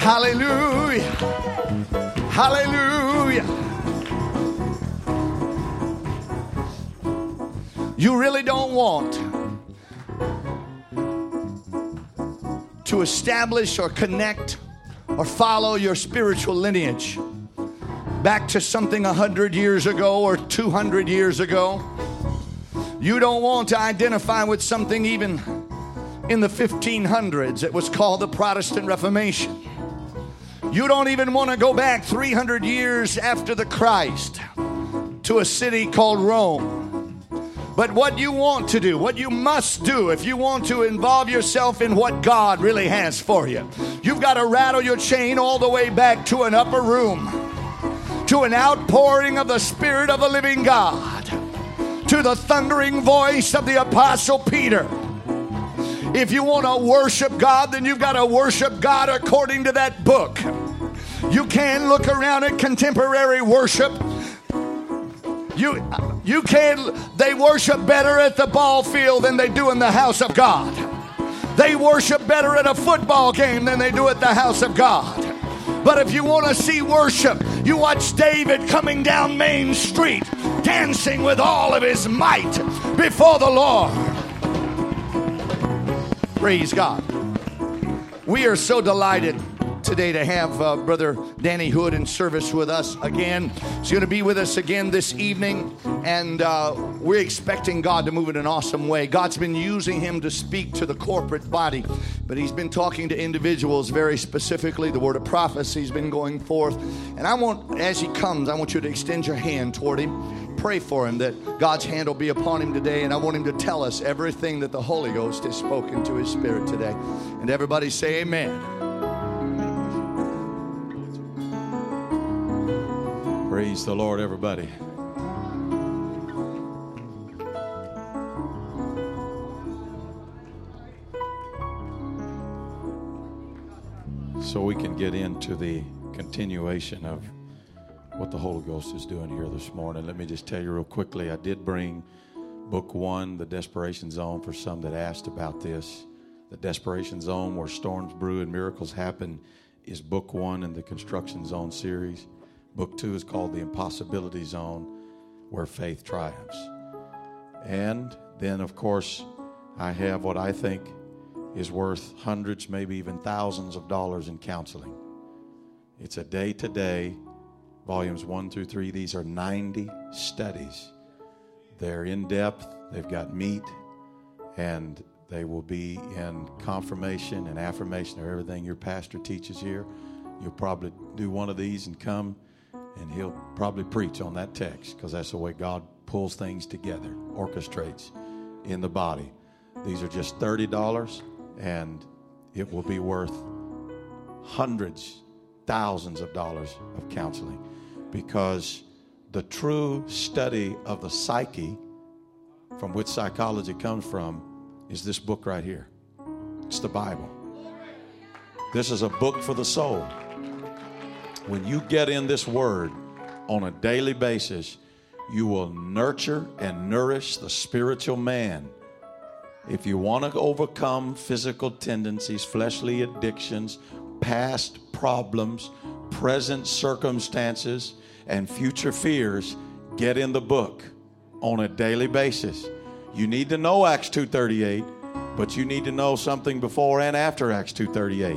Hallelujah. Hallelujah. You really don't want to establish or connect or follow your spiritual lineage back to something 100 years ago or 200 years ago. You don't want to identify with something even in the 1500s. It was called the Protestant Reformation. You don't even want to go back 300 years after the Christ to a city called Rome. But what you want to do, what you must do if you want to involve yourself in what God really has for you, you've got to rattle your chain all the way back to an upper room, to an outpouring of the Spirit of the living God, to the thundering voice of the Apostle Peter. If you want to worship God, then you've got to worship God according to that book. You can't look around at contemporary worship. You can't. They worship better at the ball field than they do in the house of God. They worship better at a football game than they do at the house of God. But if you want to see worship, you watch David coming down Main Street, dancing with all of his might before the Lord. Praise God. We are so delighted today to have Brother Danny Hood in service with us again. He's going to be with us again this evening, and we're expecting God to move in an awesome way. God's been using him to speak to the corporate body, but he's been talking to individuals very specifically. The word of prophecy's been going forth, and I want, as he comes, I want you to extend your hand toward him. Pray for him that God's hand will be upon him today, and I want him to tell us everything that the Holy Ghost has spoken to his spirit today. And everybody say amen. Praise the Lord, everybody. So we can get into the continuation of what the Holy Ghost is doing here this morning. Let me just tell you real quickly, I did bring book 1, The Desperation Zone, for some that asked about this. The Desperation Zone, where storms brew and miracles happen, is book 1 in the Construction Zone series. Book 2 is called The Impossibility Zone, where faith triumphs. And then, of course, I have what I think is worth hundreds, maybe even thousands of dollars in counseling. It's a day-to-day, volumes 1 through 3. These are 90 studies. They're in-depth, they've got meat, and they will be in confirmation and affirmation of everything your pastor teaches here. You'll probably do one of these and come, and he'll probably preach on that text, because that's the way God pulls things together, orchestrates in the body. These are just $30, and it will be worth hundreds, thousands of dollars of counseling, because the true study of the psyche, from which psychology comes from, is this book right here. It's the Bible. This is a book for the soul. When you get in this word on a daily basis, you will nurture and nourish the spiritual man. If you want to overcome physical tendencies, fleshly addictions, past problems, present circumstances, and future fears, get in the book on a daily basis. You need to know Acts 2:38, but you need to know something before and after Acts 2:38.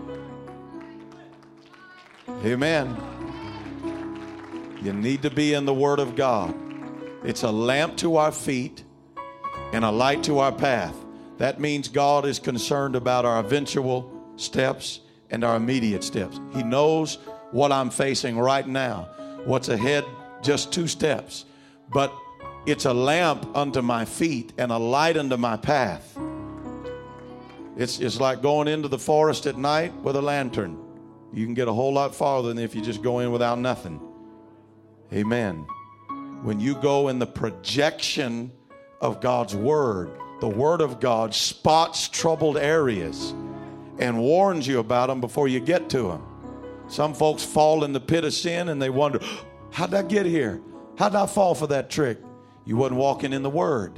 Amen. You need to be in the Word of God. It's a lamp to our feet and a light to our path. That means God is concerned about our eventual steps and our immediate steps. He knows what I'm facing right now, what's ahead, just 2 steps. But it's a lamp unto my feet and a light unto my path. It's like going into the forest at night with a lantern. You can get a whole lot farther than if you just go in without nothing. Amen. When you go in the projection of God's Word, the Word of God spots troubled areas and warns you about them before you get to them. Some folks fall in the pit of sin and they wonder, how'd I get here? How'd I fall for that trick? You wasn't walking in the Word.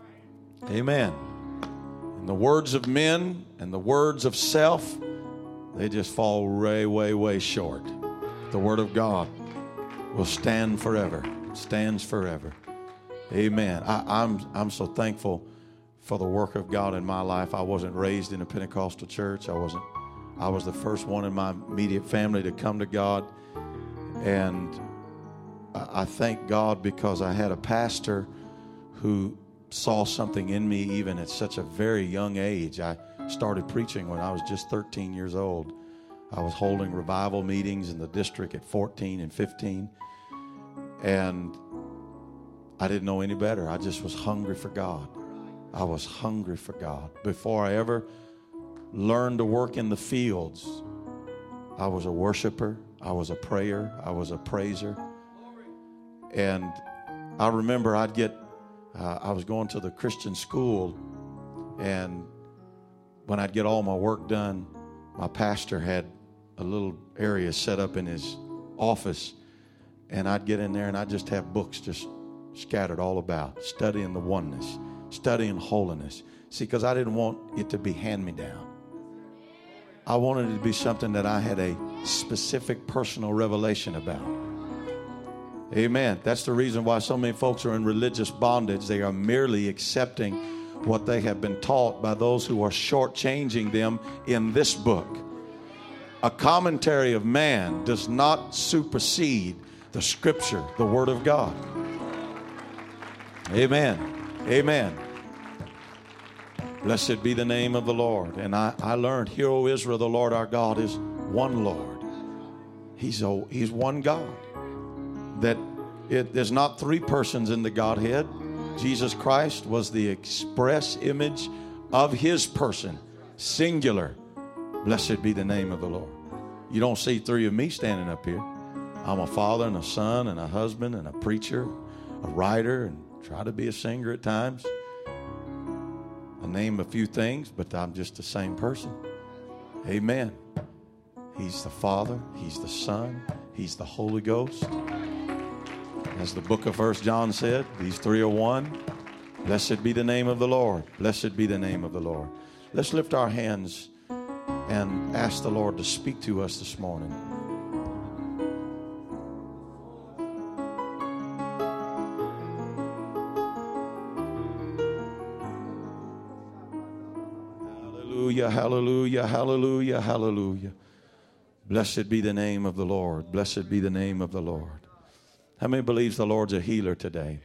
Amen. And the words of men and the words of self, they just fall way, way, way short. The Word of God will stand forever, stands forever. Amen. I'm so thankful for the work of God in my life. I wasn't raised in a Pentecostal church. I was the first one in my immediate family to come to God. And I thank God because I had a pastor who saw something in me even at such a very young age. I started preaching when I was just 13 years old. I was holding revival meetings in the district at 14 and 15. And I didn't know any better. I just was hungry for God. I was hungry for God. Before I ever learned to work in the fields, I was a worshiper. I was a prayer. I was a praiser. And I remember I was going to the Christian school, and when I'd get all my work done, my pastor had a little area set up in his office, and I'd get in there and I'd just have books just scattered all about, studying the oneness, studying holiness. See, because I didn't want it to be hand-me-down. I wanted it to be something that I had a specific personal revelation about. Amen. That's the reason why so many folks are in religious bondage. They are merely accepting what they have been taught by those who are shortchanging them in this book. A commentary of man does not supersede the Scripture, the Word of God. Amen. Amen. Blessed be the name of the Lord. And I learned, hear, O Israel, the Lord our God is one Lord. He's one God. There's not three persons in the Godhead. Jesus Christ was the express image of His person, singular. Blessed be the name of the Lord. You don't see three of me standing up here. I'm a father and a son and a husband and a preacher, a writer, and try to be a singer at times. I name a few things, but I'm just the same person. Amen. He's the Father. He's the Son. He's the Holy Ghost. As the book of 1 John said, these three are one. Blessed be the name of the Lord. Blessed be the name of the Lord. Let's lift our hands and ask the Lord to speak to us this morning. Hallelujah, hallelujah, hallelujah, hallelujah. Blessed be the name of the Lord. Blessed be the name of the Lord. How many believes the Lord's a healer today?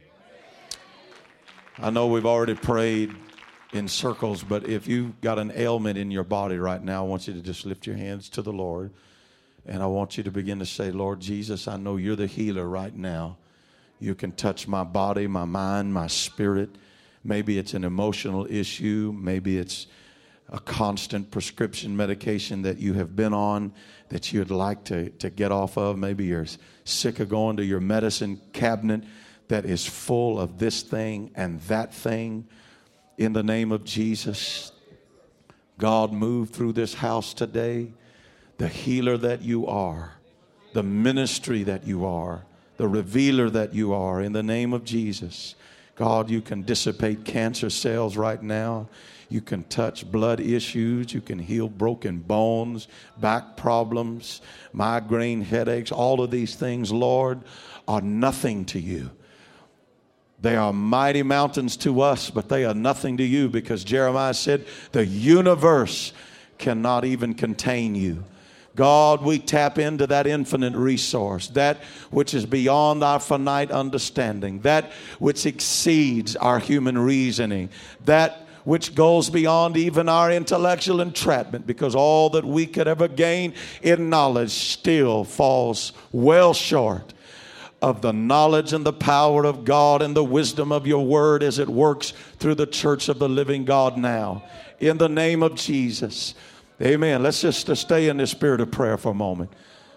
I know we've already prayed in circles, but if you've got an ailment in your body right now, I want you to just lift your hands to the Lord. And I want you to begin to say, Lord Jesus, I know you're the healer right now. You can touch my body, my mind, my spirit. Maybe it's an emotional issue. Maybe it's a constant prescription medication that you have been on that you'd like to get off of. Maybe you're sick of going to your medicine cabinet that is full of this thing and that thing. In the name of Jesus, God, move through this house today. The healer that you are, the ministry that you are, the revealer that you are, in the name of Jesus. God, you can dissipate cancer cells right now. You can touch blood issues. You can heal broken bones, back problems, migraine headaches. All of these things, Lord, are nothing to you. They are mighty mountains to us, but they are nothing to you, because Jeremiah said the universe cannot even contain you. God, we tap into that infinite resource, that which is beyond our finite understanding, that which exceeds our human reasoning, that which goes beyond even our intellectual entrapment, because all that we could ever gain in knowledge still falls well short of the knowledge and the power of God and the wisdom of your word as it works through the church of the living God now. In the name of Jesus. Amen. Let's just stay in the spirit of prayer for a moment.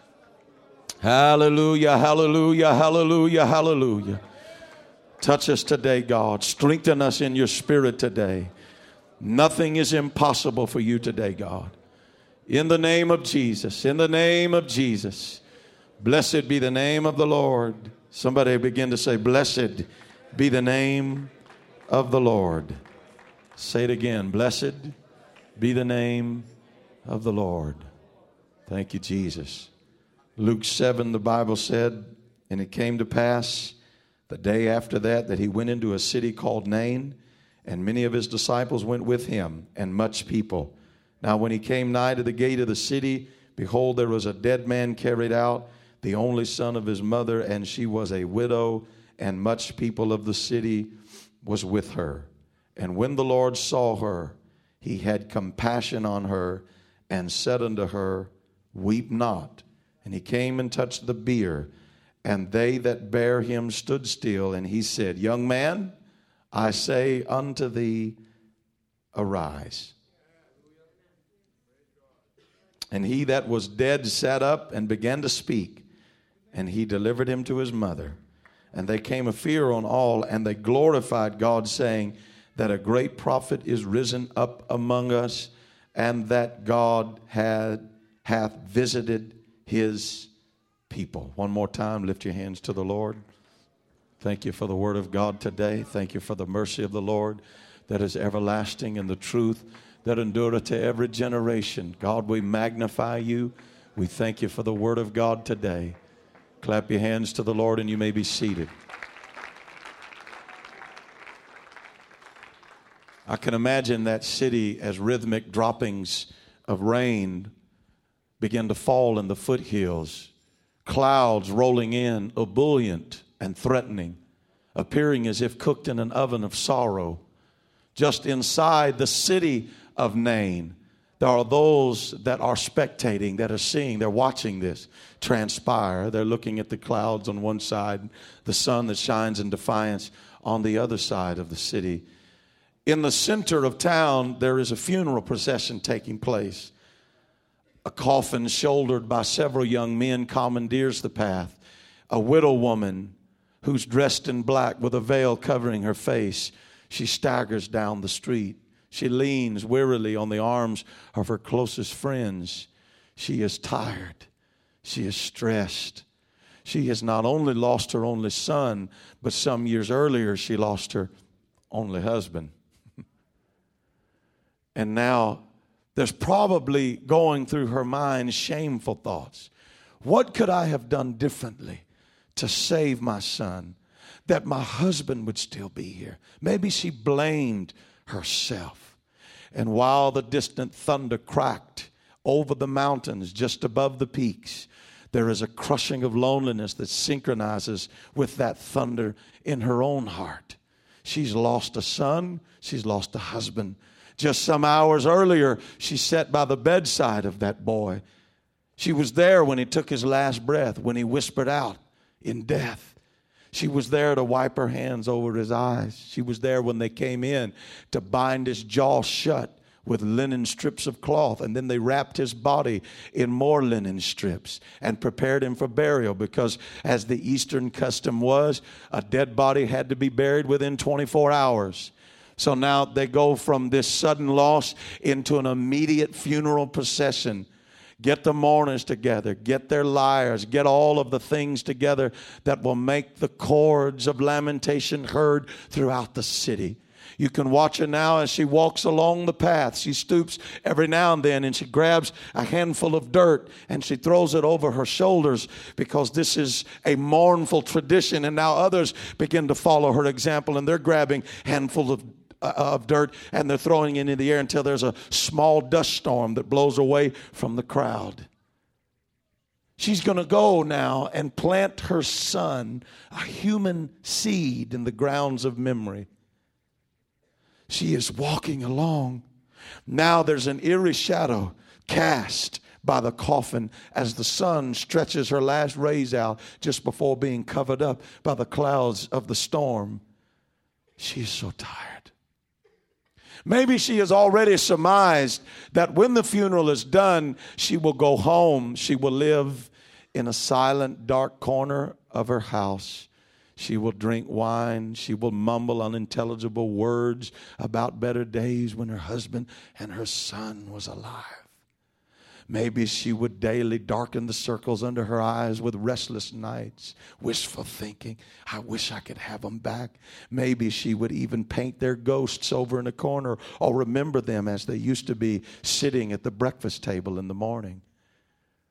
Hallelujah, hallelujah, hallelujah, hallelujah. Touch us today, God. Strengthen us in your spirit today. Nothing is impossible for you today, God. In the name of Jesus, in the name of Jesus. Blessed be the name of the Lord. Somebody begin to say, blessed be the name of the Lord. Say it again. Blessed be the name of the Lord. Thank you, Jesus. Luke 7, the Bible said, and it came to pass the day after that he went into a city called Nain, and many of his disciples went with him, and much people. Now when he came nigh to the gate of the city, behold, there was a dead man carried out, the only son of his mother, and she was a widow, and much people of the city was with her. And when the Lord saw her, he had compassion on her, and said unto her, Weep not. And he came and touched the bier, and they that bare him stood still. And he said, Young man, I say unto thee, arise. And he that was dead sat up and began to speak, and he delivered him to his mother. And they came a fear on all, and they glorified God, saying that a great prophet is risen up among us, and that God hath visited his people. One more time, lift your hands to the Lord. Thank you for the word of God today. Thank you for the mercy of the Lord that is everlasting, and the truth that endureth to every generation. God, we magnify you. We thank you for the word of God today. Clap your hands to the Lord, and you may be seated. I can imagine that city as rhythmic droppings of rain begin to fall in the foothills. Clouds rolling in, ebullient and threatening, appearing as if cooked in an oven of sorrow. Just inside the city of Nain, there are those that are spectating, that are seeing, they're watching this transpire. They're looking at the clouds on one side, the sun that shines in defiance on the other side of the city. In the center of town, there is a funeral procession taking place. A coffin shouldered by several young men commandeers the path. A widow woman who's dressed in black with a veil covering her face, she staggers down the street. She leans wearily on the arms of her closest friends. She is tired. She is stressed. She has not only lost her only son, but some years earlier she lost her only husband. And now there's probably going through her mind shameful thoughts. What could I have done differently to save my son, that my husband would still be here? Maybe she blamed herself. And while the distant thunder cracked over the mountains just above the peaks, there is a crushing of loneliness that synchronizes with that thunder in her own heart. She's lost a son. She's lost a husband. Just some hours earlier, she sat by the bedside of that boy. She was there when he took his last breath, when he whispered out in death. She was there to wipe her hands over his eyes. She was there when they came in to bind his jaw shut with linen strips of cloth. And then they wrapped his body in more linen strips and prepared him for burial, because as the Eastern custom was, a dead body had to be buried within 24 hours. So now they go from this sudden loss into an immediate funeral procession. Get the mourners together. Get their lyres. Get all of the things together that will make the chords of lamentation heard throughout the city. You can watch her now as she walks along the path. She stoops every now and then, and she grabs a handful of dirt and she throws it over her shoulders, because this is a mournful tradition. And now others begin to follow her example, and they're grabbing handfuls of dirt and they're throwing it into the air until there's a small dust storm that blows away from the crowd. She's going to go now and plant her son, a human seed, in the grounds of memory. She is walking along. Now there's an eerie shadow cast by the coffin as the sun stretches her last rays out just before being covered up by the clouds of the storm. She is so tired. Maybe she has already surmised that when the funeral is done, she will go home. She will live in a silent, dark corner of her house. She will drink wine. She will mumble unintelligible words about better days when her husband and her son was alive. Maybe she would daily darken the circles under her eyes with restless nights, wishful thinking. I wish I could have them back. Maybe she would even paint their ghosts over in a corner, or remember them as they used to be sitting at the breakfast table in the morning.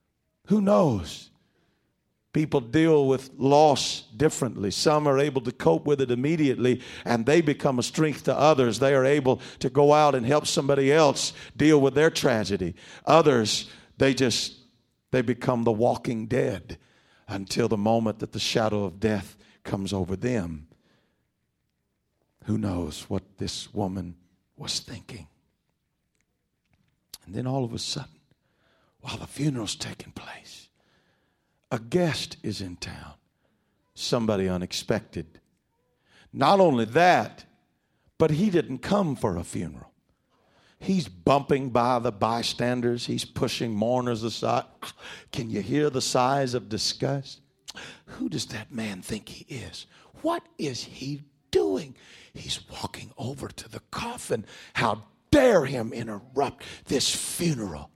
Who knows? People deal with loss differently. Some are able to cope with it immediately, and they become a strength to others. They are able to go out and help somebody else deal with their tragedy. Others, they become the walking dead until the moment that the shadow of death comes over them. Who knows what this woman was thinking? And then all of a sudden, while the funeral's taking place, a guest is in town. Somebody unexpected. Not only that, but he didn't come for a funeral. He's bumping by the bystanders. He's pushing mourners aside. Can you hear the sighs of disgust? Who does that man think he is? What is he doing? He's walking over to the coffin. How dare him interrupt this funeral?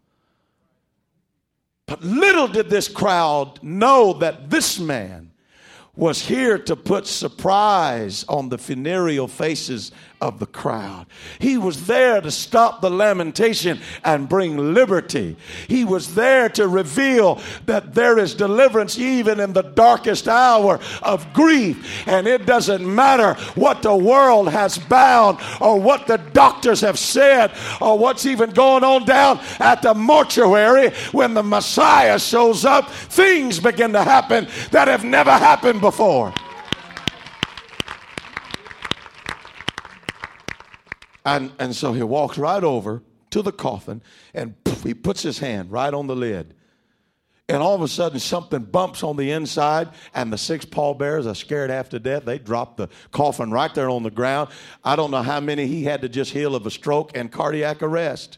But little did this crowd know that this man was here to put surprise on the funereal faces of the crowd. He was there to stop the lamentation and bring liberty. He was there to reveal that there is deliverance even in the darkest hour of grief. And it doesn't matter what the world has bound or what the doctors have said or what's even going on down at the mortuary. When the Messiah shows up, things begin to happen that have never happened before. And so he walks right over to the coffin and poof, he puts his hand right on the lid. And all of a sudden something bumps on the inside, and the 6 pallbearers are scared half to death. They drop the coffin right there on the ground. I don't know how many he had to just heal of a stroke and cardiac arrest.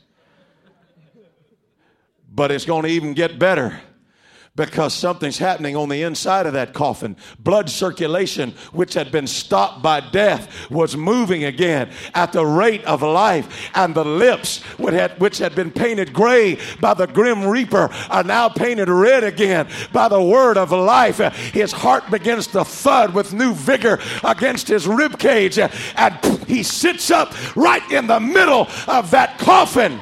But it's going to even get better, because something's happening on the inside of that coffin. Blood circulation, which had been stopped by death, was moving again at the rate of life. And the lips, which had been painted gray by the grim reaper, are now painted red again by the word of life. His heart begins to thud with new vigor against his rib cage. And he sits up right in the middle of that coffin.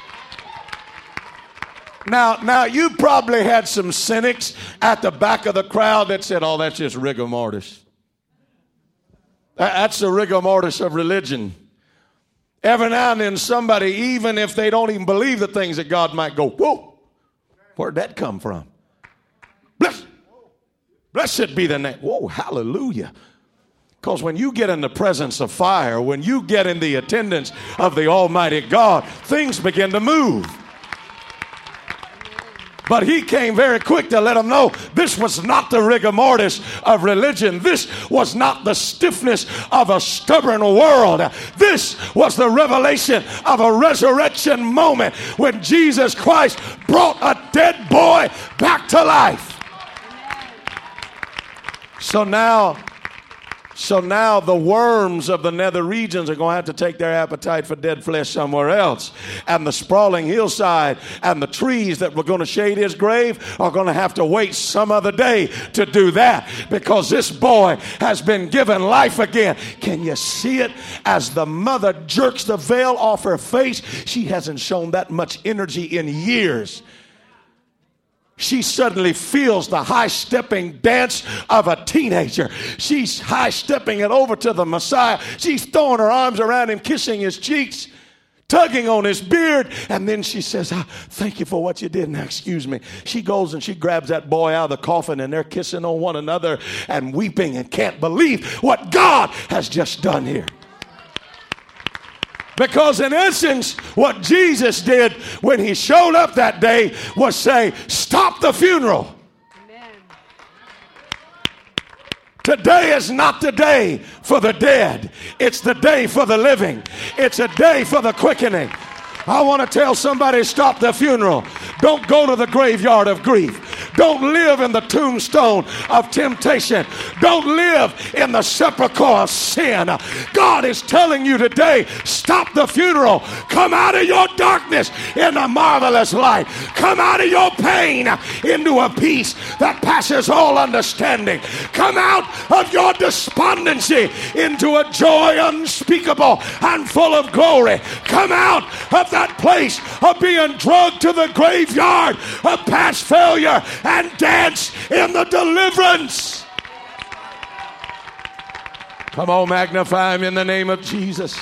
Now, you probably had some cynics at the back of the crowd that said, oh, that's just rigor mortis. That's the rigor mortis of religion. Every now and then somebody, even if they don't even believe the things that God might go, whoa, where'd that come from? Blessed be the name. Whoa, hallelujah. Because when you get in the presence of fire, when you get in the attendance of the Almighty God, things begin to move. But he came very quick to let them know this was not the rigor mortis of religion. This was not the stiffness of a stubborn world. This was the revelation of a resurrection moment when Jesus Christ brought a dead boy back to life. So now the worms of the nether regions are going to have to take their appetite for dead flesh somewhere else. And the sprawling hillside and the trees that were going to shade his grave are going to have to wait some other day to do that, because this boy has been given life again. Can you see it as the mother jerks the veil off her face? She hasn't shown that much energy in years. She suddenly feels the high-stepping dance of a teenager. She's high-stepping it over to the Messiah. She's throwing her arms around him, kissing his cheeks, tugging on his beard. And then she says, thank you for what you did. Now, excuse me. She goes and she grabs that boy out of the coffin, and they're kissing on one another and weeping and can't believe what God has just done here. Because in essence, what Jesus did when he showed up that day was say, stop the funeral. Amen. Today is not the day for the dead. It's the day for the living. It's a day for the quickening. I want to tell somebody, stop the funeral. Don't go to the graveyard of grief. Don't live in the tombstone of temptation. Don't live in the sepulcher of sin. God is telling you today, stop the funeral. Come out of your darkness in a marvelous light. Come out of your pain into a peace that passes all understanding. Come out of your despondency into a joy unspeakable and full of glory. Come out of that place of being drugged to the graveyard of past failure and dance in the deliverance. Come on, magnify him in the name of Jesus.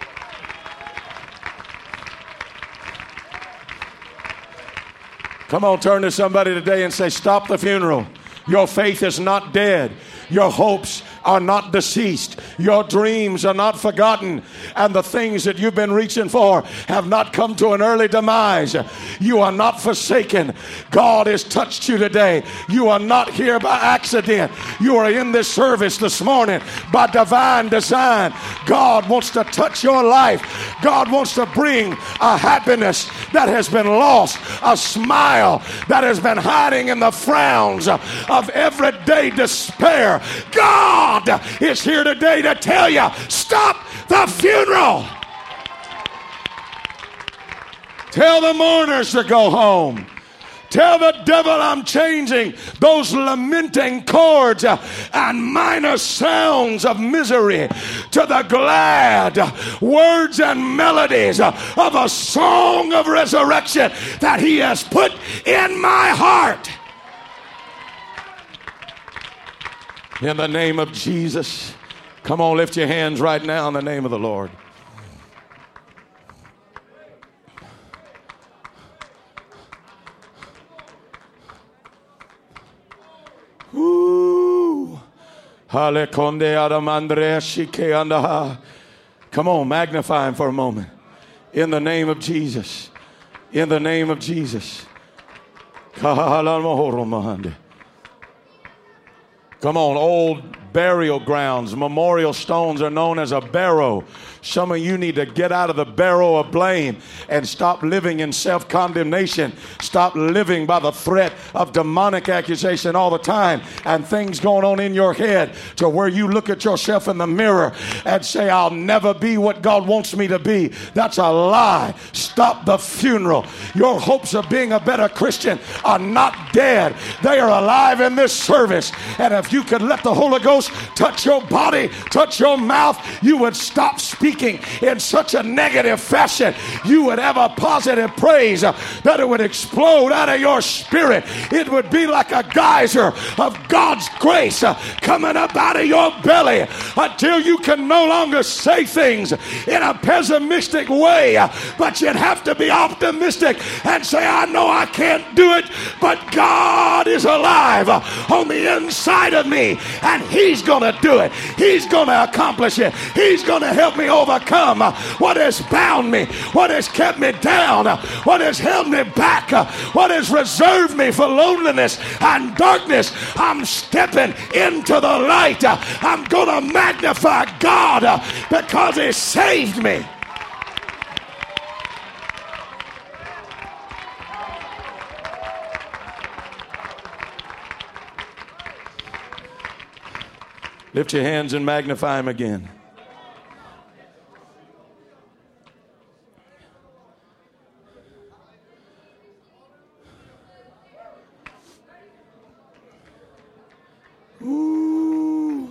Come on, turn to somebody today and say, stop the funeral. Your faith is not dead. Your hopes are not deceased. Your dreams are not forgotten. And the things that you've been reaching for have not come to an early demise. You are not forsaken. God has touched you today. You are not here by accident. You are in this service this morning by divine design. God wants to touch your life. God wants to bring a happiness that has been lost, a smile that has been hiding in the frowns of everyday despair. God is here today to tell you, stop the funeral. Tell the mourners to go home. Tell the devil I'm changing those lamenting chords and minor sounds of misery to the glad words and melodies of a song of resurrection that he has put in my heart. In the name of Jesus. Come on, lift your hands right now in the name of the Lord. Ooh. Come on, magnify him for a moment. In the name of Jesus. In the name of Jesus. Come on, old burial grounds, memorial stones are known as a barrow. Some of you need to get out of the barrow of blame and stop living in self-condemnation. Stop living by the threat of demonic accusation all the time and things going on in your head to where you look at yourself in the mirror and say, I'll never be what God wants me to be. That's a lie. Stop the funeral. Your hopes of being a better Christian are not dead. They are alive in this service. And if you could let the Holy Ghost touch your body, touch your mouth, you would stop speaking in such a negative fashion. You would have a positive praise that it would explode out of your spirit. It would be like a geyser of God's grace coming up out of your belly until you can no longer say things in a pessimistic way, but you'd have to be optimistic and say, I know I can't do it, but God is alive on the inside of me, and he's going to do it. He's going to accomplish it. He's going to help me overcome what has bound me, what has kept me down, what has held me back, what has reserved me for loneliness and darkness. I'm stepping into the light. I'm going to magnify God because he saved me. Lift your hands and magnify him again. Ooh.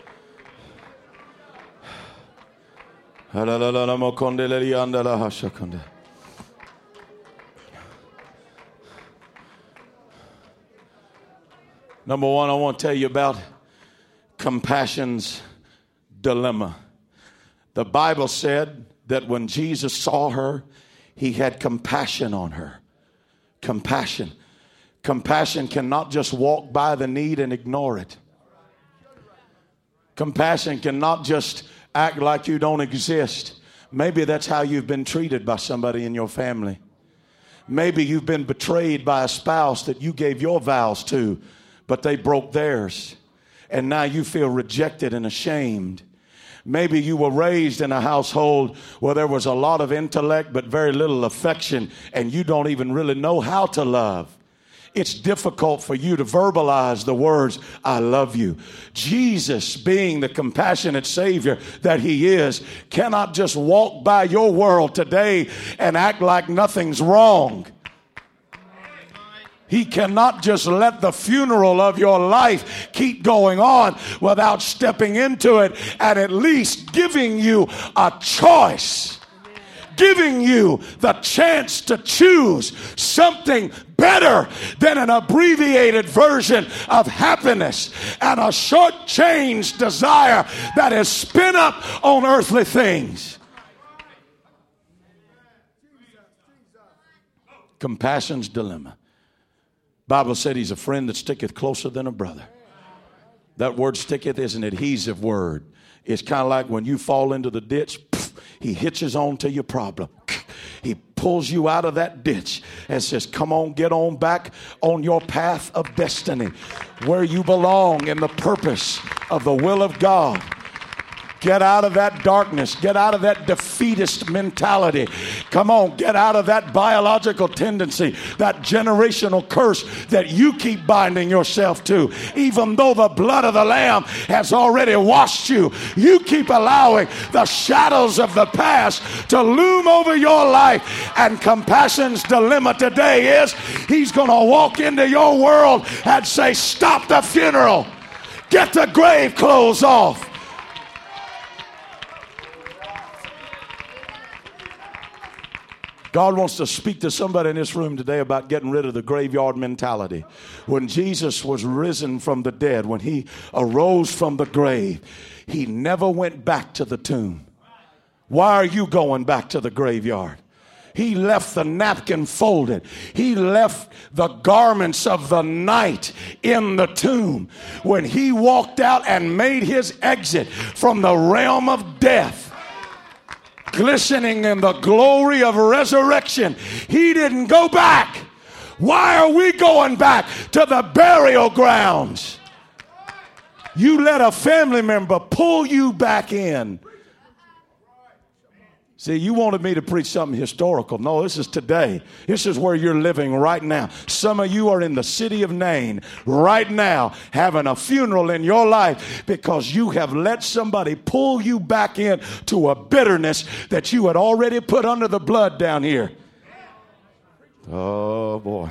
Number one, I want to tell you about compassion's dilemma. The Bible said that when Jesus saw her, he had compassion on her. Compassion. Compassion cannot just walk by the need and ignore it. Compassion cannot just act like you don't exist. Maybe that's how you've been treated by somebody in your family. Maybe you've been betrayed by a spouse that you gave your vows to, but they broke theirs. And now you feel rejected and ashamed. Maybe you were raised in a household where there was a lot of intellect but very little affection, and you don't even really know how to love. it's difficult for you to verbalize the words, I love you. Jesus, being the compassionate Savior that he is, cannot just walk by your world today and act like nothing's wrong. He cannot just let the funeral of your life keep going on without stepping into it and at least giving you a choice. Giving you the chance to choose something better than an abbreviated version of happiness and a short-changed desire that is spin up on earthly things. Compassion's dilemma. Bible said he's a friend that sticketh closer than a brother. That word sticketh is an adhesive word. It's kind of like when you fall into the ditch, he hitches on to your problem. He pulls you out of that ditch and says, come on, get on back on your path of destiny where you belong in the purpose of the will of God. Get out of that darkness. Get out of that defeatist mentality. Come on, get out of that biological tendency, that generational curse that you keep binding yourself to. Even though the blood of the Lamb has already washed you, you keep allowing the shadows of the past to loom over your life. And compassion's dilemma today is he's going to walk into your world and say, stop the funeral. Get the grave clothes off. God wants to speak to somebody in this room today about getting rid of the graveyard mentality. When Jesus was risen from the dead, when he arose from the grave, he never went back to the tomb. Why are you going back to the graveyard? He left the napkin folded. He left the garments of the night in the tomb. When he walked out and made his exit from the realm of death, glistening in the glory of resurrection, he didn't go back. Why are we going back to the burial grounds? You let a family member pull you back in. See, you wanted me to preach something historical. No, this is today. This is where you're living right now. Some of you are in the city of Nain right now having a funeral in your life because you have let somebody pull you back in to a bitterness that you had already put under the blood down here. Oh, boy.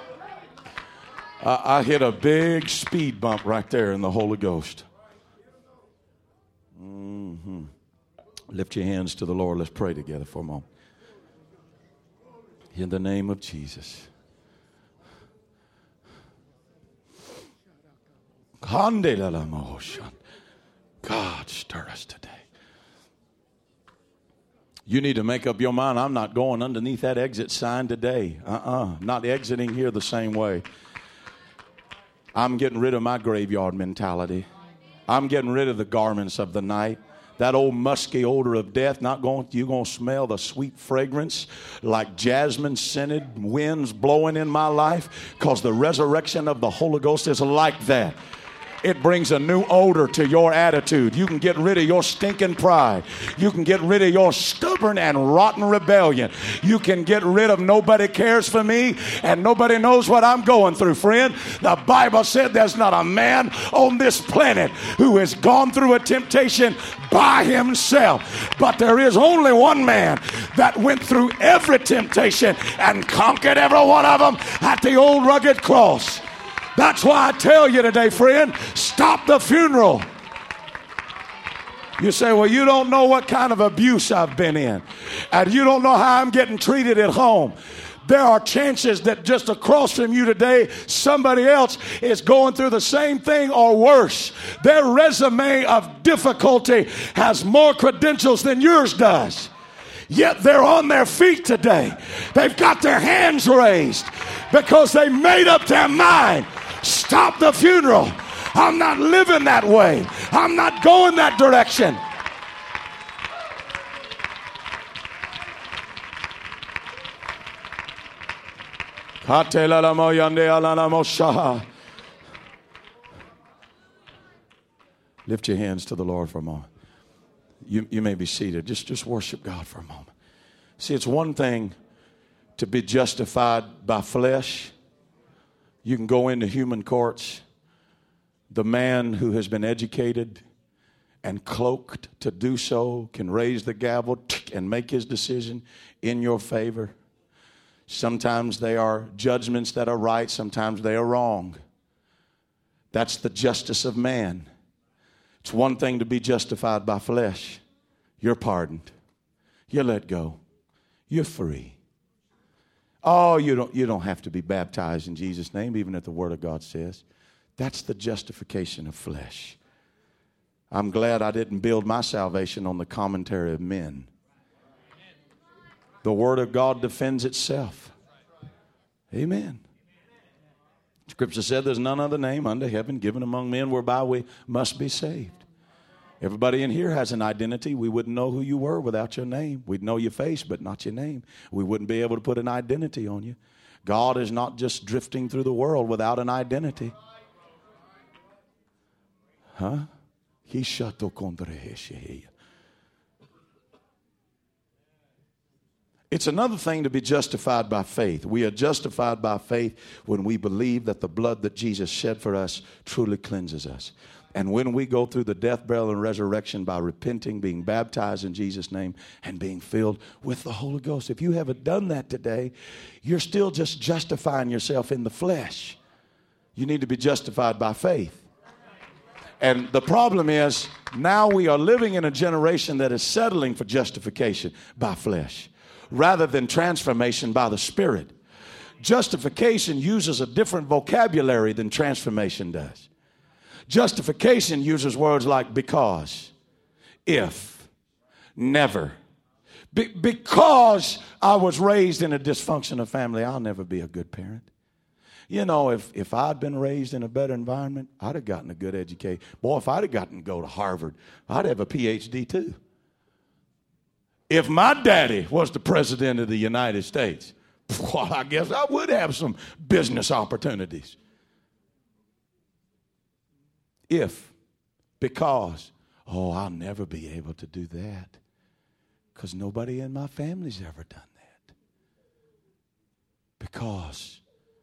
I hit a big speed bump right there in the Holy Ghost. Mm-hmm. Lift your hands to the Lord. Let's pray together for a moment. In the name of Jesus. God, stir us today. You need to make up your mind. I'm not going underneath that exit sign today. Not exiting here the same way. I'm getting rid of my graveyard mentality. I'm getting rid of the garments of the night. That old musky odor of death, you're going to smell the sweet fragrance like jasmine scented winds blowing in my life, because the resurrection of the Holy Ghost is like that. It brings a new odor to your attitude. You can get rid of your stinking pride. You can get rid of your stubborn and rotten rebellion. You can get rid of nobody cares for me and nobody knows what I'm going through, friend. The Bible said there's not a man on this planet who has gone through a temptation by himself. But there is only one man that went through every temptation and conquered every one of them at the old rugged cross. That's why I tell you today, friend, stop the funeral. You say, well, you don't know what kind of abuse I've been in, and you don't know how I'm getting treated at home. There are chances that just across from you today, somebody else is going through the same thing or worse. Their resume of difficulty has more credentials than yours does. Yet they're on their feet today. They've got their hands raised because they made up their mind. Stop the funeral. I'm not living that way. I'm not going that direction. Lift your hands to the Lord for a moment. You may be seated. Just worship God for a moment. See, it's one thing to be justified by flesh, You can go into human courts. The man who has been educated and cloaked to do so can raise the gavel and make his decision in your favor. Sometimes they are judgments that are right. Sometimes they are wrong. That's the justice of man. It's one thing to be justified by flesh. You're pardoned. You're let go. You're free. Oh, you don't have to be baptized in Jesus' name, even if the Word of God says. That's the justification of flesh. I'm glad I didn't build my salvation on the commentary of men. The Word of God defends itself. Amen. Scripture said there's none other name under heaven given among men whereby we must be saved. Everybody in here has an identity. We wouldn't know who you were without your name. We'd know your face, but not your name. We wouldn't be able to put an identity on you. God is not just drifting through the world without an identity. Huh? It's another thing to be justified by faith. We are justified by faith when we believe that the blood that Jesus shed for us truly cleanses us. And when we go through the death, burial, and resurrection by repenting, being baptized in Jesus' name, and being filled with the Holy Ghost. If you haven't done that today, you're still just justifying yourself in the flesh. You need to be justified by faith. And the problem is, now we are living in a generation that is settling for justification by flesh rather than transformation by the Spirit. Justification uses a different vocabulary than transformation does. Justification uses words like because, if, never. Because I was raised in a dysfunctional family, I'll never be a good parent. You know, if I'd been raised in a better environment, I'd have gotten a good education. Boy, if I'd have gotten to go to Harvard, I'd have a PhD too. If my daddy was the president of the United States, well, I guess I would have some business opportunities. Because, I'll never be able to do that because nobody in my family's ever done that. Because,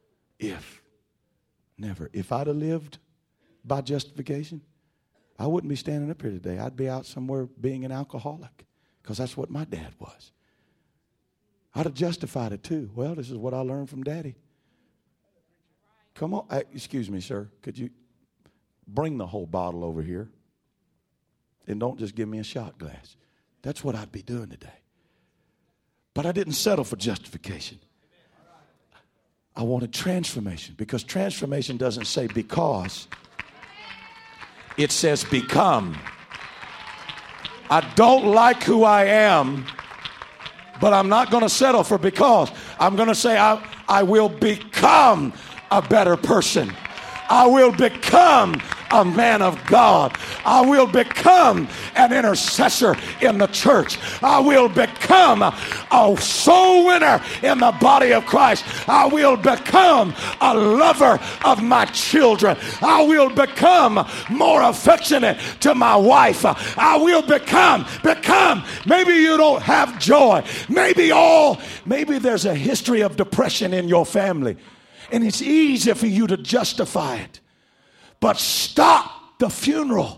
never. If I'd have lived by justification, I wouldn't be standing up here today. I'd be out somewhere being an alcoholic because that's what my dad was. I'd have justified it too. Well, this is what I learned from Daddy. Come on. Excuse me, sir. Could you bring the whole bottle over here? And don't just give me a shot glass. That's what I'd be doing today. But I didn't settle for justification. I wanted transformation because transformation doesn't say because. It says become. I don't like who I am, but I'm not going to settle for because. I'm going to say I will become a better person. I will become a man of God. I will become an intercessor in the church. I will become a soul winner in the body of Christ. I will become a lover of my children. I will become more affectionate to my wife. I will become. Maybe you don't have joy. Maybe there's a history of depression in your family. And it's easy for you to justify it. But stop the funeral.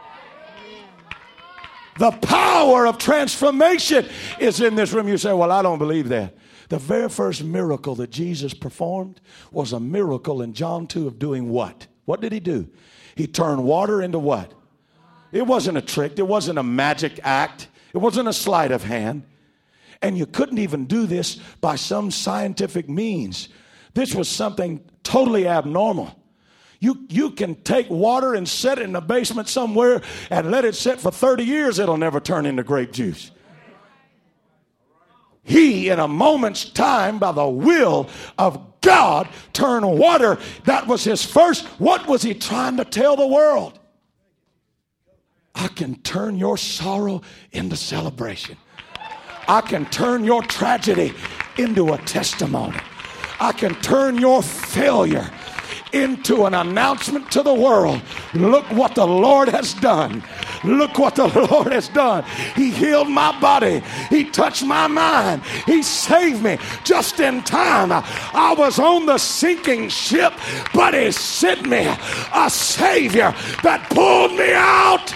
The power of transformation is in this room. You say, well, I don't believe that. The very first miracle that Jesus performed was a miracle in John 2 of doing what? What did he do? He turned water into what? It wasn't a trick. It wasn't a magic act. It wasn't a sleight of hand. And you couldn't even do this by some scientific means. This was something totally abnormal. You can take water and set it in the basement somewhere and let it sit for 30 years. It'll never turn into grape juice. He, in a moment's time, by the will of God, turned water. That was his first. What was he trying to tell the world? I can turn your sorrow into celebration. I can turn your tragedy into a testimony. I can turn your failure into an announcement to the world. Look what the Lord has done. Look what the Lord has done. He healed my body. He touched my mind. He saved me just in time. I was on the sinking ship, but He sent me a Savior that pulled me out.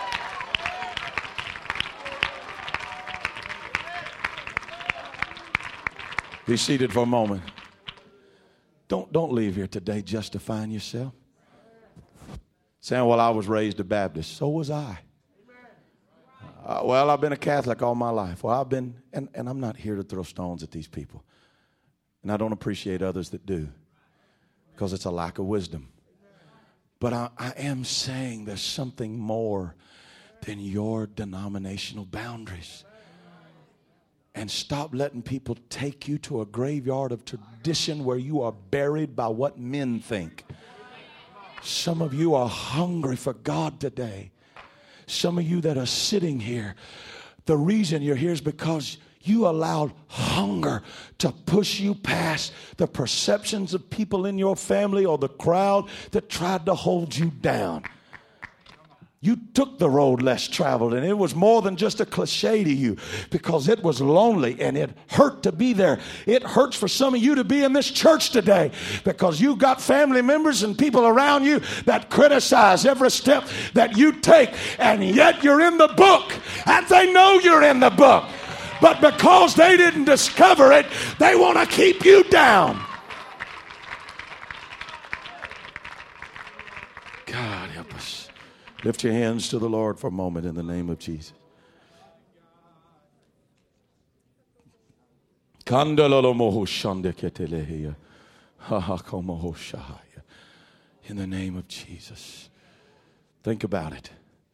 Be seated for a moment. Don't leave here today justifying yourself. Saying, well, I was raised a Baptist. So was I. Well, I've been a Catholic all my life. Well, I've been, and I'm not here to throw stones at these people. And I don't appreciate others that do, because it's a lack of wisdom. But I am saying there's something more than your denominational boundaries. And stop letting people take you to a graveyard of tradition where you are buried by what men think. Some of you are hungry for God today. Some of you that are sitting here, the reason you're here is because you allowed hunger to push you past the perceptions of people in your family or the crowd that tried to hold you down. You took the road less traveled, and it was more than just a cliche to you, because it was lonely and it hurt to be there. It hurts for some of you to be in this church today because you've got family members and people around you that criticize every step that you take, and yet you're in the book and they know you're in the book. But because they didn't discover it, they want to keep you down. God help us. Lift your hands to the Lord for a moment in the name of Jesus. In the name of Jesus. Think about it.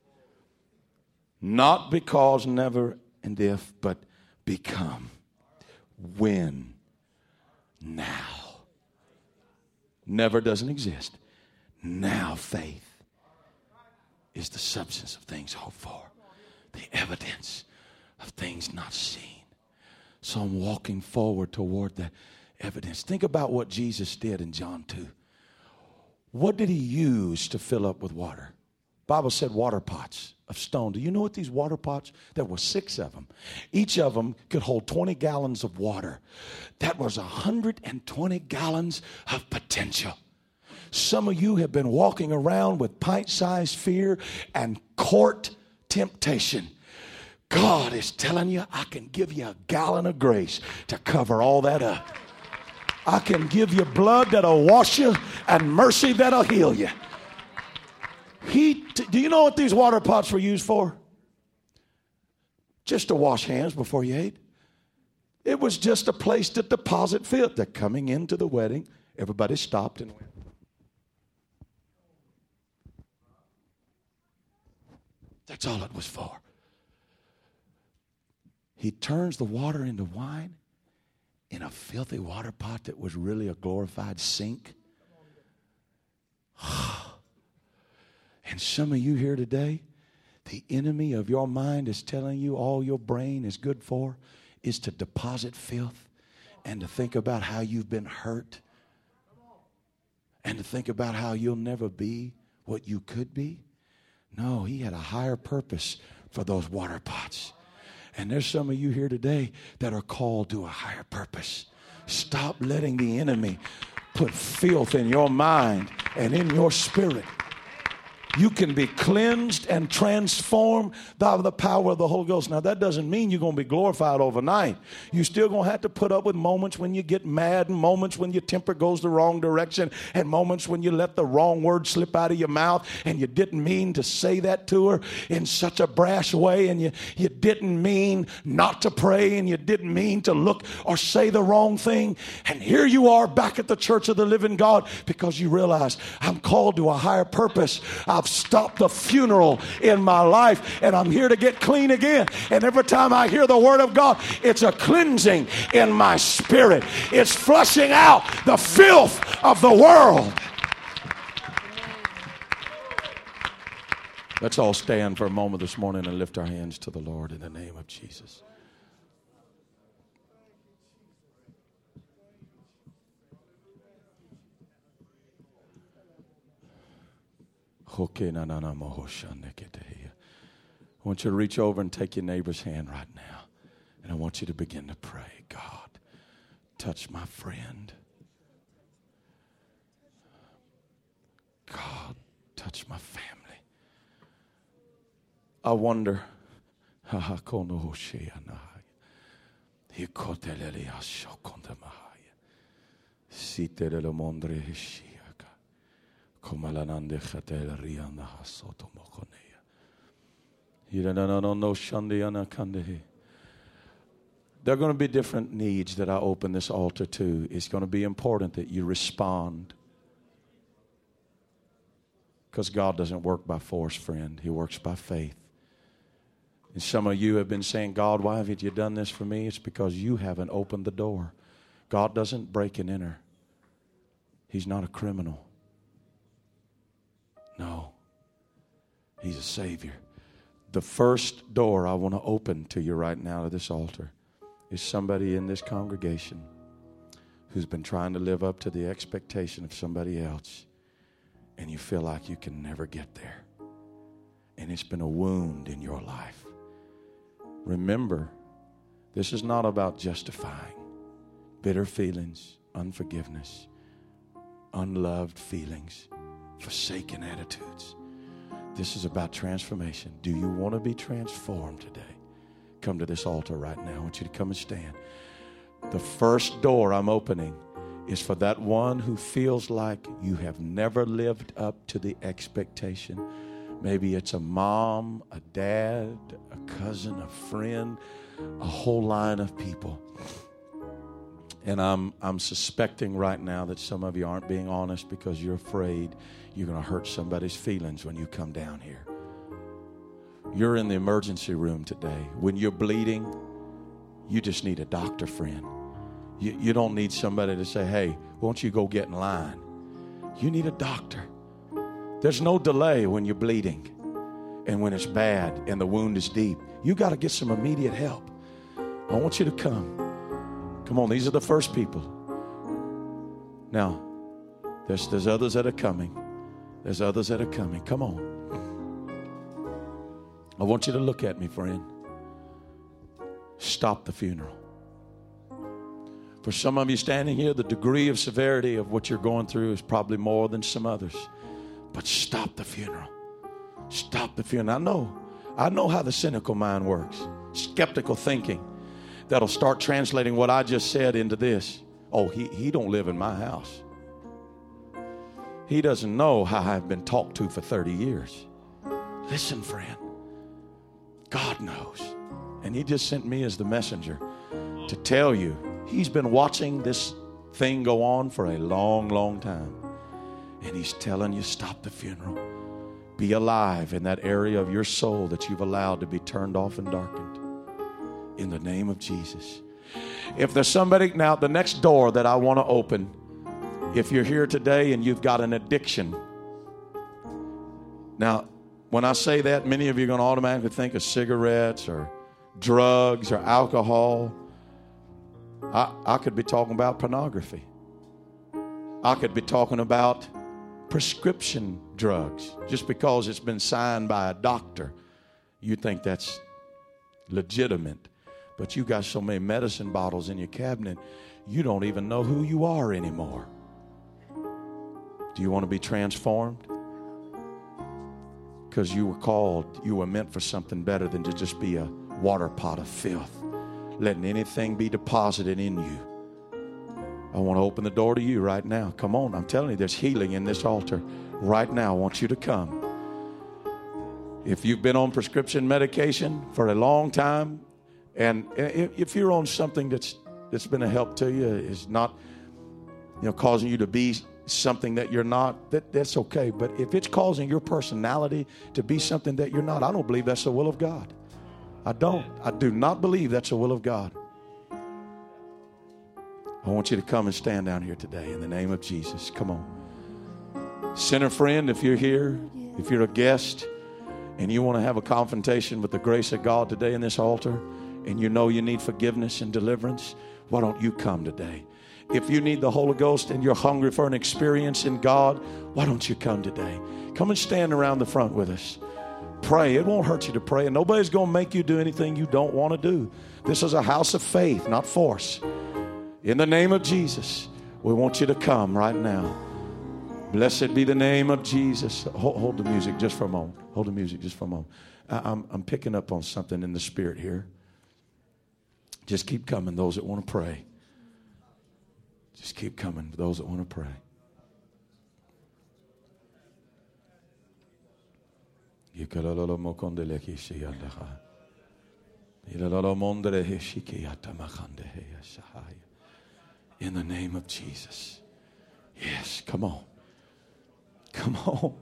Not because, never, and if, but become. When. Now. Never doesn't exist. Now faith is the substance of things hoped for, the evidence of things not seen. So I'm walking forward toward that evidence. Think about what Jesus did in John 2. What did He use to fill up with water? The Bible said water pots of stone. Do you know what these water pots? There were 6 of them. Each of them could hold 20 gallons of water. That was 120 gallons of potential. Some of you have been walking around with pint-sized fear and court temptation. God is telling you, I can give you a gallon of grace to cover all that up. I can give you blood that'll wash you and mercy that'll heal you. Do you know what these water pots were used for? Just to wash hands before you ate. It was just a place to deposit filth. They're coming into the wedding. Everybody stopped and went. That's all it was for. He turns the water into wine in a filthy water pot that was really a glorified sink. And some of you here today, the enemy of your mind is telling you all your brain is good for is to deposit filth and to think about how you've been hurt and to think about how you'll never be what you could be. No, He had a higher purpose for those water pots. And there's some of you here today that are called to a higher purpose. Stop letting the enemy put filth in your mind and in your spirit. You can be cleansed and transformed by the power of the Holy Ghost. Now, that doesn't mean you're going to be glorified overnight. You're still going to have to put up with moments when you get mad, and moments when your temper goes the wrong direction, and moments when you let the wrong word slip out of your mouth, and you didn't mean to say that to her in such a brash way, and you didn't mean not to pray, and you didn't mean to look or say the wrong thing. And here you are back at the church of the living God because you realize I'm called to a higher purpose. I've stopped the funeral in my life and I'm here to get clean again. And every time I hear the word of God, it's a cleansing in my spirit. It's flushing out the filth of the world. Let's all stand for a moment this morning and lift our hands to the Lord in the name of Jesus. I want you to reach over and take your neighbor's hand right now. And I want you to begin to pray. God, touch my friend. God, touch my family. I wonder. There are going to be different needs that I open this altar to. It's going to be important that you respond. Because God doesn't work by force, friend. He works by faith. And some of you have been saying, God, why haven't you done this for me? It's because you haven't opened the door. God doesn't break and enter. He's not a criminal. No. He's a Savior. The first door I want to open to you right now at this altar is somebody in this congregation who's been trying to live up to the expectation of somebody else, and you feel like you can never get there. And it's been a wound in your life. Remember, this is not about justifying bitter feelings, unforgiveness, unloved feelings, forsaken attitudes. This is about transformation. Do you want to be transformed today? Come to this altar right now. I want you to come and stand. The first door I'm opening is for that one who feels like you have never lived up to the expectation. Maybe it's a mom, a dad, a cousin, a friend, a whole line of people. And I'm suspecting right now that some of you aren't being honest because you're afraid you're going to hurt somebody's feelings when you come down here. You're in the emergency room today. When you're bleeding, you just need a doctor friend. You don't need somebody to say, hey, won't you go get in line? You need a doctor. There's no delay when you're bleeding and when it's bad and the wound is deep. You got to get some immediate help. I want you to come. Come on, these are the first people. Now, there's others that are coming. There's others that are coming. Come on. I want you to look at me, friend. Stop the funeral. For some of you standing here, the degree of severity of what you're going through is probably more than some others. But stop the funeral. Stop the funeral. I know how the cynical mind works. Skeptical thinking. That'll start translating what I just said into this. Oh, he don't live in my house. He doesn't know how I've been talked to for 30 years. Listen, friend. God knows. And he just sent me as the messenger to tell you he's been watching this thing go on for a long, long time. And he's telling you, stop the funeral. Be alive in that area of your soul that you've allowed to be turned off and darkened. In the name of Jesus. If there's somebody, now the next door that I want to open, if you're here today and you've got an addiction. Now, when I say that, many of you are going to automatically think of cigarettes or drugs or alcohol. I could be talking about pornography. I could be talking about prescription drugs. Just because it's been signed by a doctor, you think that's legitimate. But you got so many medicine bottles in your cabinet, you don't even know who you are anymore. Do you want to be transformed? Because you were called, you were meant for something better than to just be a water pot of filth, letting anything be deposited in you. I want to open the door to you right now. Come on, I'm telling you, there's healing in this altar. Right now, I want you to come. If you've been on prescription medication for a long time, and if you're on something that's been a help to you, is not causing you to be something that you're not, that's okay. But if it's causing your personality to be something that you're not, I don't believe that's the will of God. I don't. I do not believe that's the will of God. I want you to come and stand down here today in the name of Jesus. Come on. Sinner friend, if you're here, if you're a guest, and you want to have a confrontation with the grace of God today in this altar, and you know you need forgiveness and deliverance, why don't you come today? If you need the Holy Ghost and you're hungry for an experience in God, why don't you come today? Come and stand around the front with us. Pray. It won't hurt you to pray. And nobody's going to make you do anything you don't want to do. This is a house of faith, not force. In the name of Jesus, we want you to come right now. Blessed be the name of Jesus. Hold the music just for a moment. Hold the music just for a moment. I'm picking up on something in the spirit here. Just keep coming, those that want to pray. Just keep coming, those that want to pray. In the name of Jesus. Yes, come on. Come on.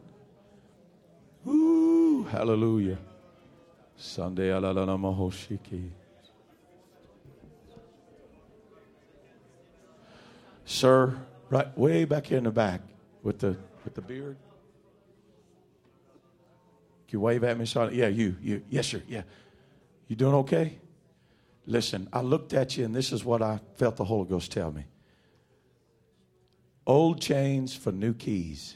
Ooh, hallelujah. Sunday alalala mahoshiki. Sir, right way back here in the back with the beard. Can you wave at me? Son? Yeah, you. Yes, sir. Yeah. You doing okay? Listen, I looked at you and this is what I felt the Holy Ghost tell me. Old chains for new keys.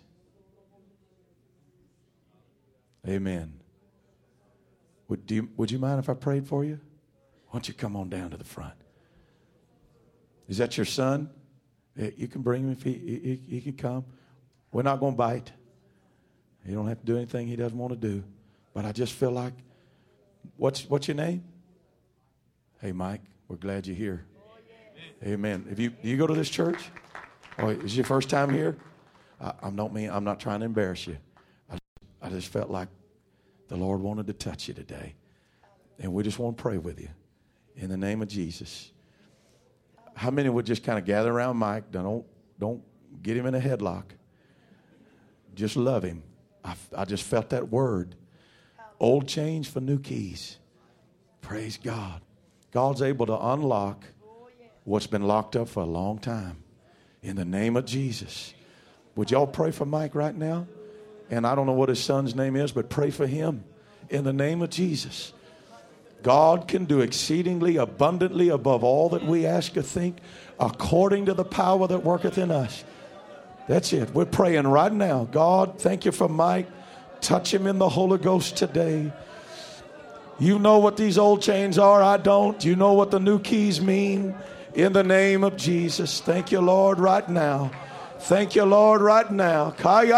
Amen. Would you mind if I prayed for you? Why don't you come on down to the front? Is that your son? You can bring him if he can come. We're not going to bite. You don't have to do anything he doesn't want to do. But I just feel like, what's your name? Hey, Mike, we're glad you're here. Amen. Do you go to this church? Or is it your first time here? I'm not trying to embarrass you. I just felt like the Lord wanted to touch you today. And we just want to pray with you. In the name of Jesus. How many would just kind of gather around Mike? Don't get him in a headlock. Just love him. I just felt that word. Old chains for new keys. Praise God. God's able to unlock what's been locked up for a long time. In the name of Jesus. Would y'all pray for Mike right now? And I don't know what his son's name is, but pray for him. In the name of Jesus. God can do exceedingly abundantly above all that we ask or think, according to the power that worketh in us. That's it. We're praying right now. God, thank you for Mike. Touch him in the Holy Ghost today. You know what these old chains are. I don't. You know what the new keys mean. In the name of Jesus. Thank you, Lord, right now. Thank you, Lord, right now.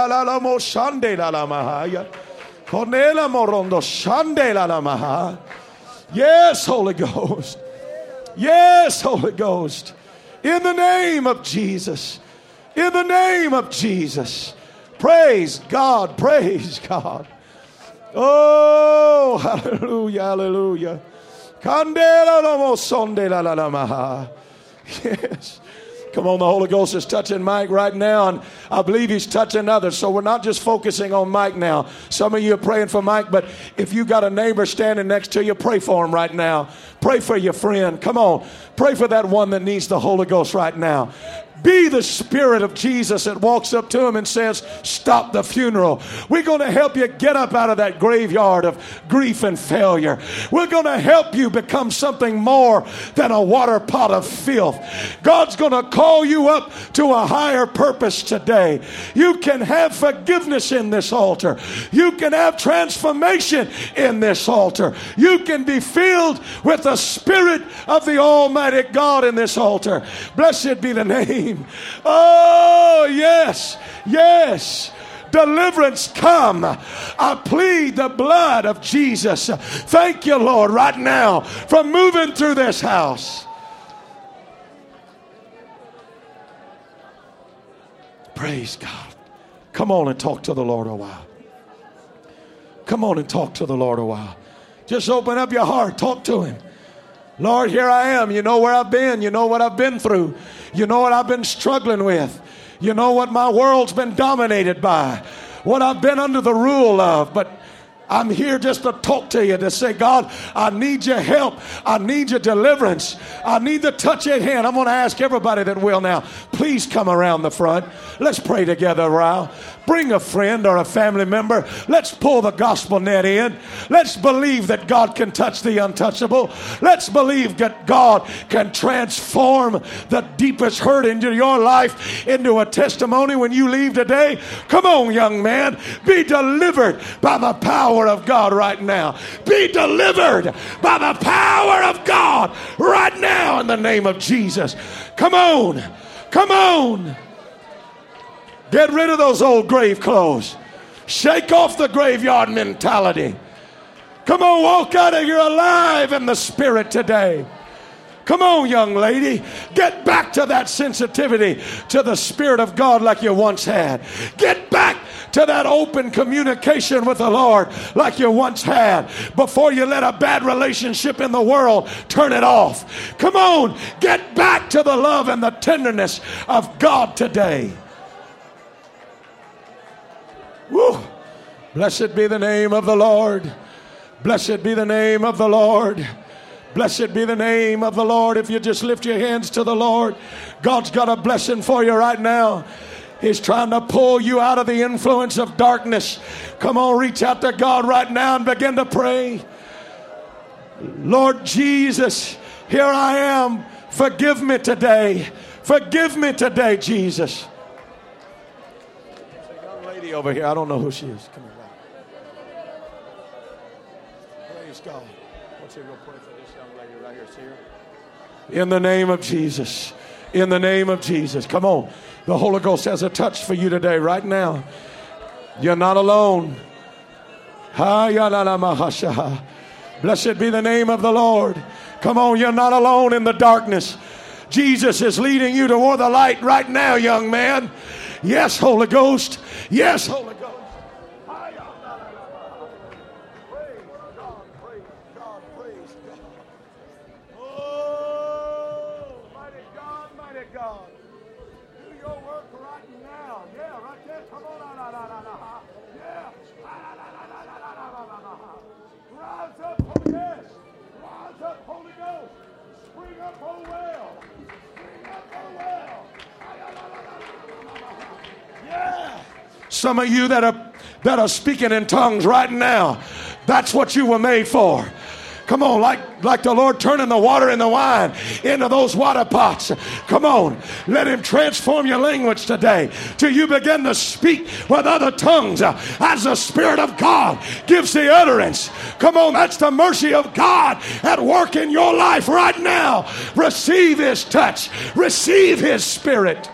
Yes, Holy Ghost. Yes, Holy Ghost. In the name of Jesus. In the name of Jesus. Praise God. Praise God. Oh, hallelujah, hallelujah. Yes. Come on, the Holy Ghost is touching Mike right now, and I believe he's touching others. So we're not just focusing on Mike now. Some of you are praying for Mike, but if you got a neighbor standing next to you, pray for him right now. Pray for your friend. Come on, pray for that one that needs the Holy Ghost right now. Be the Spirit of Jesus that walks up to him and says, stop the funeral. We're going to help you get up out of that graveyard of grief and failure. We're going to help you become something more than a water pot of filth. God's going to call you up to a higher purpose today. You can have forgiveness in this altar. You can have transformation in this altar. You can be filled with the Spirit of the Almighty God in this altar. Blessed be the name. Oh, yes, yes. Deliverance come. I plead the blood of Jesus. Thank you, Lord, right now for moving through this house. Praise God. Come on and talk to the Lord a while. Come on and talk to the Lord a while. Just open up your heart. Talk to him. Lord, here I am. You know where I've been. You know what I've been through. You know what I've been struggling with. You know what my world's been dominated by. What I've been under the rule of. But I'm here just to talk to you, to say, God, I need your help. I need your deliverance. I need the touch of your hand. I'm going to ask everybody that will now, please come around the front. Let's pray together, Ryle. Bring a friend or a family member. Let's pull the gospel net in. Let's believe that God can touch the untouchable. Let's believe that God can transform the deepest hurt into your life into a testimony when you leave today. Come on, young man. Be delivered by the power of God right now. Be delivered by the power of God right now in the name of Jesus. Come on. Come on. Get rid of those old grave clothes. Shake off the graveyard mentality. Come on, walk out of here alive in the Spirit today. Come on, young lady. Get back to that sensitivity to the Spirit of God like you once had. Get back to that open communication with the Lord like you once had before you let a bad relationship in the world turn it off. Come on, get back to the love and the tenderness of God today. Woo. Blessed be the name of the Lord. Blessed be the name of the Lord. Blessed be the name of the Lord. If you just lift your hands to the Lord, God's got a blessing for you right now. He's trying to pull you out of the influence of darkness. Come on, reach out to God right now and begin to pray. Lord Jesus, here I am. Forgive me today. Forgive me today, Jesus. There's a young lady over here. I don't know who she is. Come here. Praise God. What's here? Go pray for this young lady right here. See her? In the name of Jesus. In the name of Jesus. Come on. The Holy Ghost has a touch for you today, right now. You're not alone. Blessed be the name of the Lord. Come on, you're not alone in the darkness. Jesus is leading you toward the light right now, young man. Yes, Holy Ghost. Yes, Holy Ghost. Some of you that are speaking in tongues right now, that's what you were made for. Come on, like the Lord turning the water and the wine into those water pots. Come on, let Him transform your language today till you begin to speak with other tongues as the Spirit of God gives the utterance. Come on, that's the mercy of God at work in your life right now. Receive His touch. Receive His Spirit.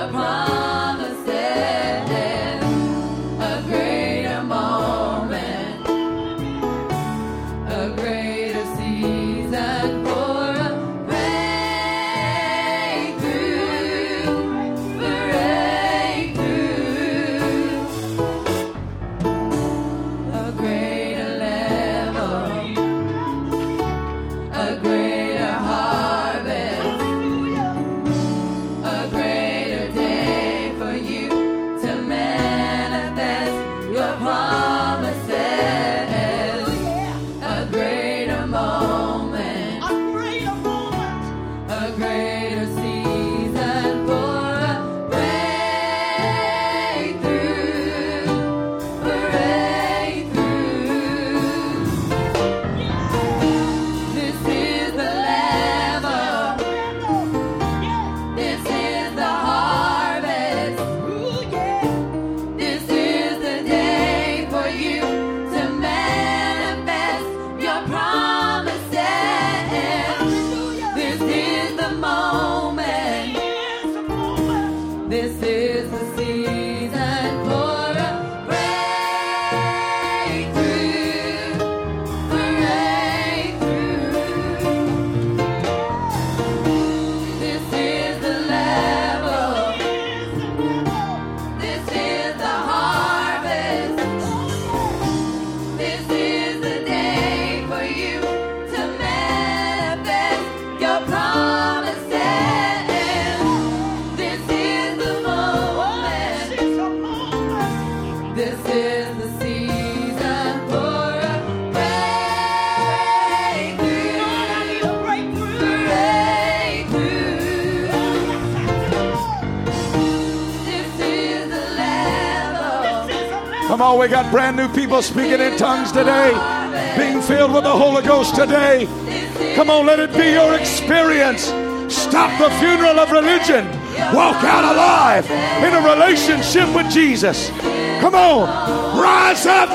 Come on, we got brand new people speaking in tongues today, being filled with the Holy Ghost today. Come on, let it be your experience. Stop the funeral of religion. Walk out alive in a relationship with Jesus. Come on, rise up,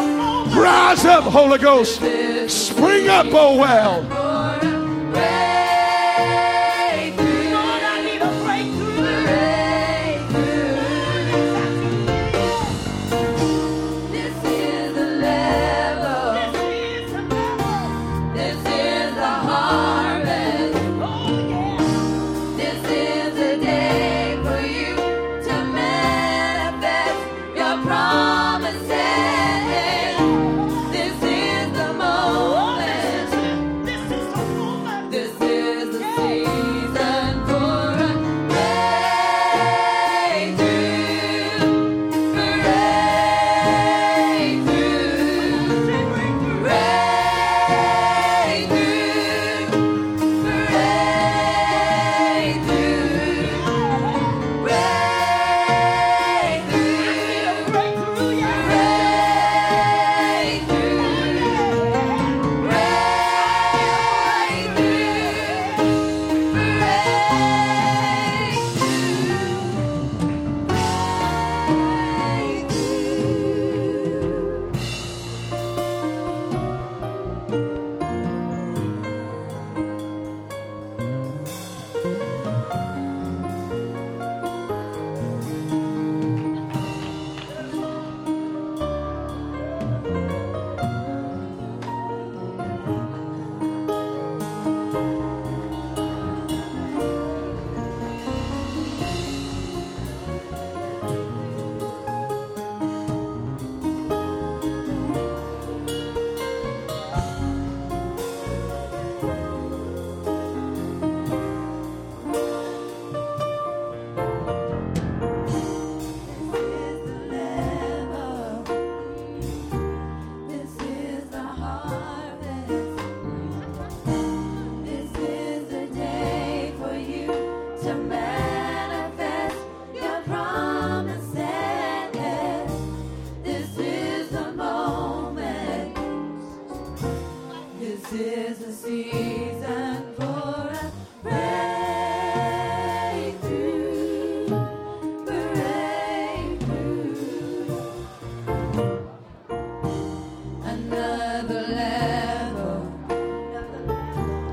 Holy Ghost. Spring up, oh well.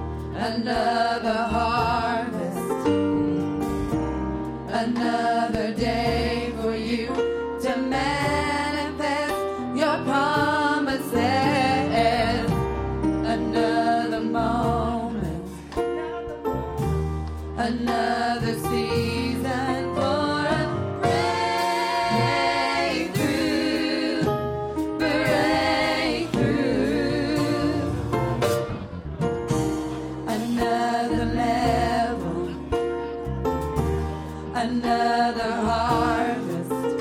Another harvest, another day. Another season for a breakthrough, breakthrough. Another level, another harvest,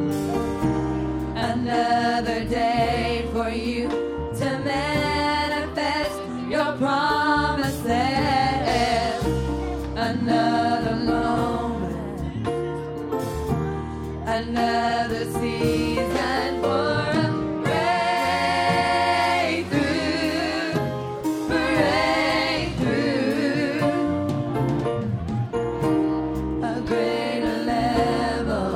another day for you to manifest your promises. Another moment, another season for a breakthrough, breakthrough. A greater level,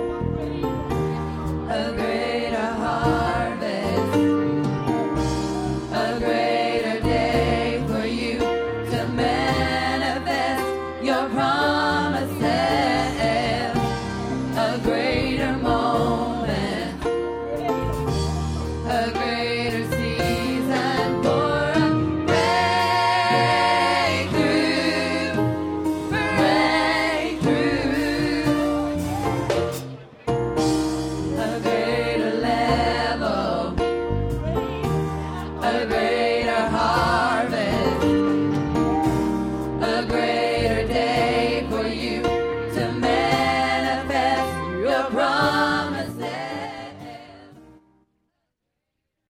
a greater harvest, a greater day for you to manifest your promises. A greater moment, a greater season for a breakthrough, breakthrough. A greater level, a greater heart.